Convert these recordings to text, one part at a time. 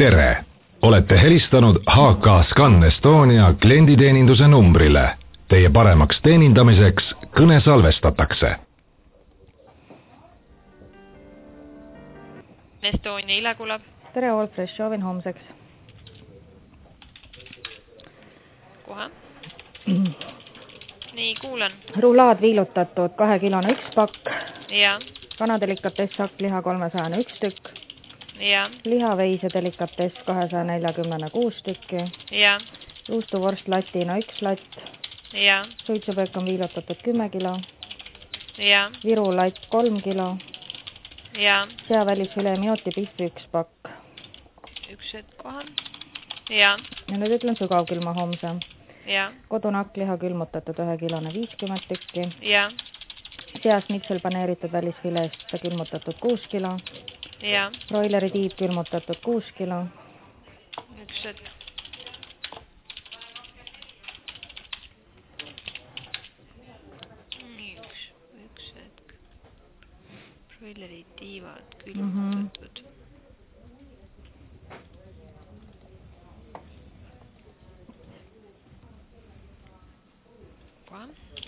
tere! Olete helistanud HK Scan Estonia klienditeeninduse numbrile. Teie paremaks teenindamiseks kõne salvestatakse. Estonia Ile kuulab. Tere, Allfresh, soovin homseks. Kohe. Nii, kuulan. Rullaad viilutatud 2 kilone 1 pakk. Ja. Kanadelikatess sakkliha 301 tükk. Ja. Lihaveis ja delikatess 246 tükki. Ja. Juustuvorst latina 1 latt. Ja. Suitsupöök on viilutatud 10 kilo. Ja. Viru latt 3 kilo. Ja. Seavälisfilee minuti pihvi 1 pakk. Üks hetk kohe. Ja. Ja nüüd ütlen sügavkülma homse. Ja. Kodunakliha külmutatud 1 kilone 50 tükki. Ja. Seas mitsel paneeritud välisfileest külmutatud 6 kilo. Ja. Broileri tiib külmutatud 6 kilo. Üks hetk. Nii, üks hetk. Broileri tiivad külmutatud. Kohe.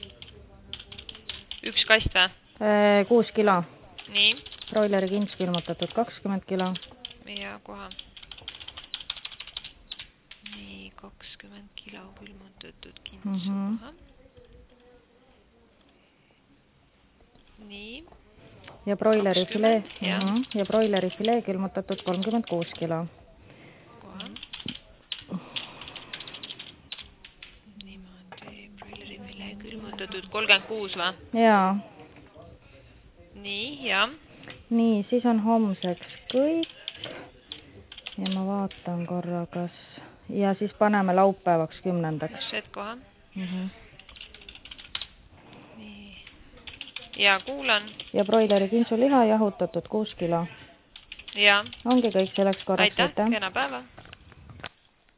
Üks kast või? 6 kilo. Nii. Broileri kints külmutatud 20 kilo. Ja kohe. Nii, 20 kilo külmutatud kints kohe. Nii. Ja broileri filee, ja. Ja broileri filee külmutatud 36 kilo. Kohe. Niimoodi, broileri filee külmutatud 36 või? Jaa. Nii, ja. Nii, siis on homseks kõik. Ja ma vaatan korra, kas... Ja siis paneme laupäevaks 10. Üks hetk kohe. Nii. Ja kuulan. Ja broileri kintsuliha jahutatud 6 kilo. Ja. Ongi kõik selleks korraks. Aitäh, kena päeva.